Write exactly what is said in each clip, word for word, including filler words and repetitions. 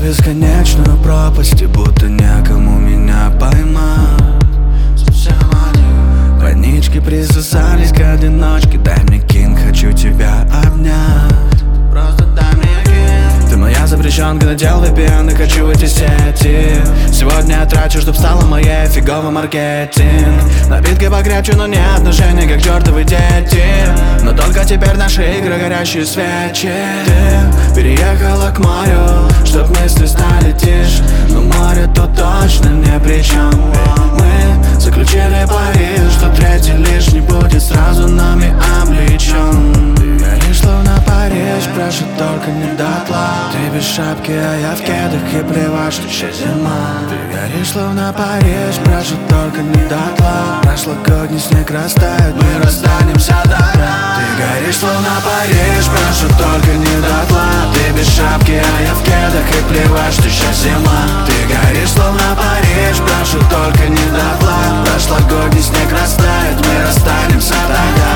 бесконечную пропасть, и будто некому меня поймать. Совсем один. Больнички присосались к одиночке. Дай мне кинг, хочу тебя обнять. Просто дай мне кинг. Ты моя запрещенка, надел ви пи эн и хочу в эти сети. Сегодня я трачу, чтоб стала моей фиговый маркетинг. Напитки покрепче, но не отношения, как чертовы дети. Но только теперь наши игры горящие свечи. Ты переехала к морю, чтоб мысли стали тише. Но море тут точно ни при чем. Мы заключили париж, что третий лишний будет сразу нами облечен. Ты горишь словно Париж, прошу, только не дотла. Ты без шапки, а я в кедах, и плевать, что еще зима. Ты горишь словно Париж, прошу, только не дотла. Прошлогодний снег растает, мы расстанемся тогда. Ты горишь словно Париж, прошу, только не дотла. Ты без шапки, а я в кедах, и плевать, что еще зима. Ты горишь словно Париж, прошу, только не дотла. Прошлогодний снег растает, мы расстанемся тогда.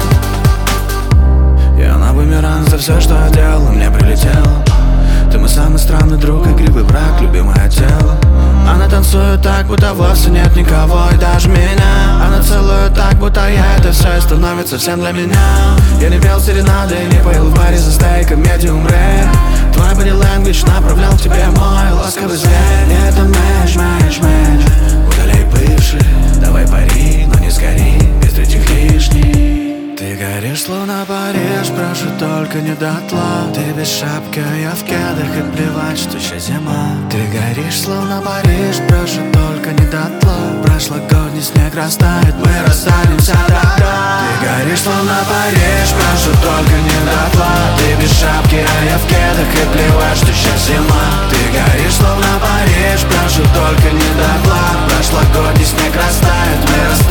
Я на бумеранг за все, что я делал, мне прилетело. Ты мой самый странный друг, игривый враг, любимое тело. Она танцует так, будто вовсе нет никого, и даже меня. Она целует так, будто я это все, и становится всем для меня. Я не пел серенады, не поел в баре за стейком медиум рэр. Твой body language направлял к тебе мой ласковый зверь. И это мэч, мэч, мэч. Удаляй бывший, давай пари, но не сгори, без третьих лишних. Ты горишь словно Париж, прошу, только не дотла. Ты без шапки, а я в кедах, и плевать, что еще зима. Ты горишь словно Париж, прошу, только не дотла. Прошлогодний снег растает, мы расстанемся тогда. Ты горишь словно Париж, прошу, только не дотла. Ты без шапки, а я в кедах, и плевать, что еще зима. Ты горишь словно Париж, прошу, только не дотла. Прошлогодний снег растает, мы расстанемся.